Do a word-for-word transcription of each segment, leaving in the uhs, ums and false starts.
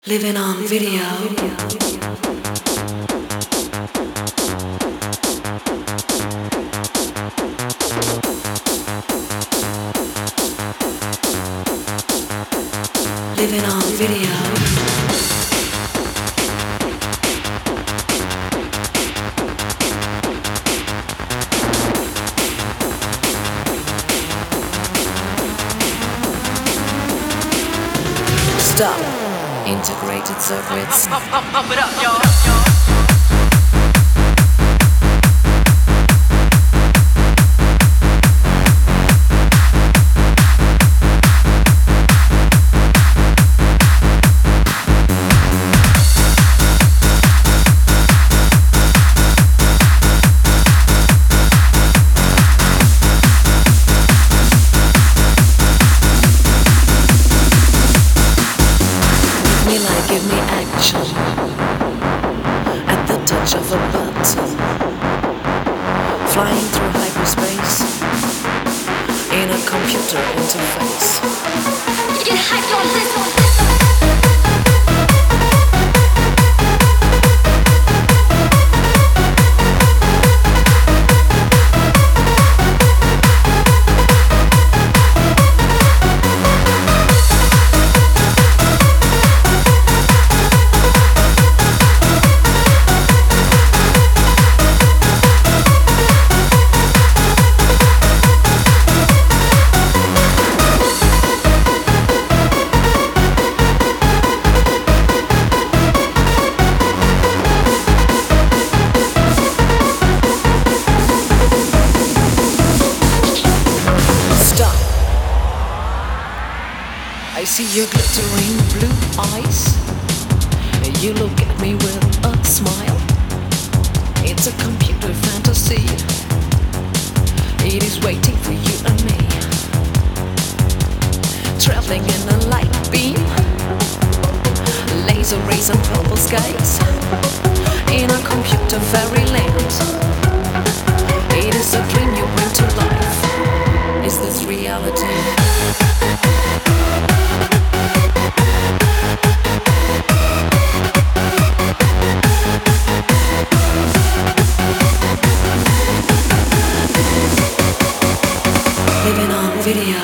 Living on video. Living on video. Stop. Integrated circuits. Pump, pump, pump it up, y'all. Give me action at the touch of a button, flying through hyperspace in a computer interface. Get hyped on this one. I see your glittering blue eyes. You look at me with a smile. It's a computer fantasy. It is waiting for you and me. Traveling in a light beam, laser rays and purple skies, in a computer fairyland. It is a dream you bring to life. Is this reality? Living on video.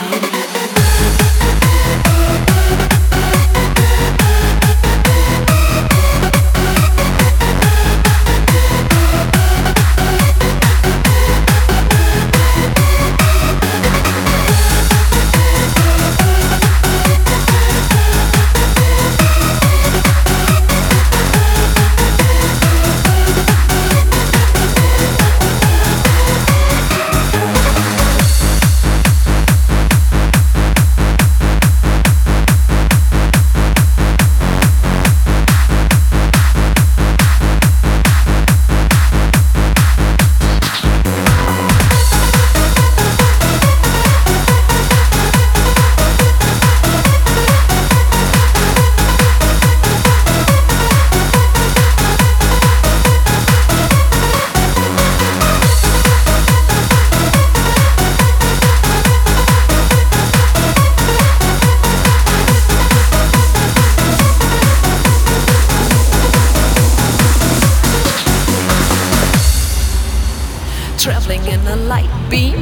Traveling in a light beam,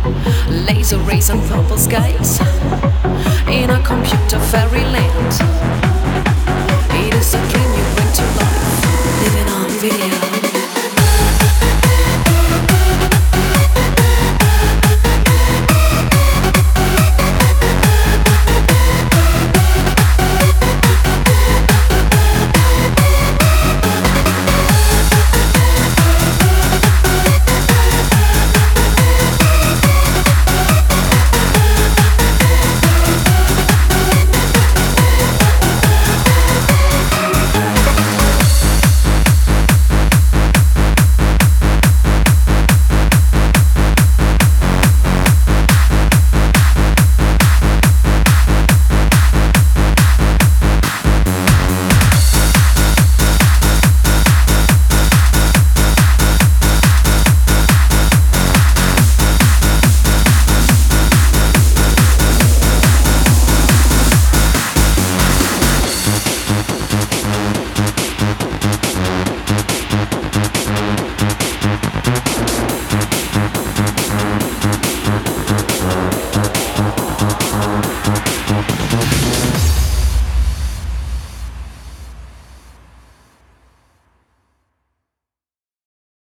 laser rays and purple skies, in a computer fairyland.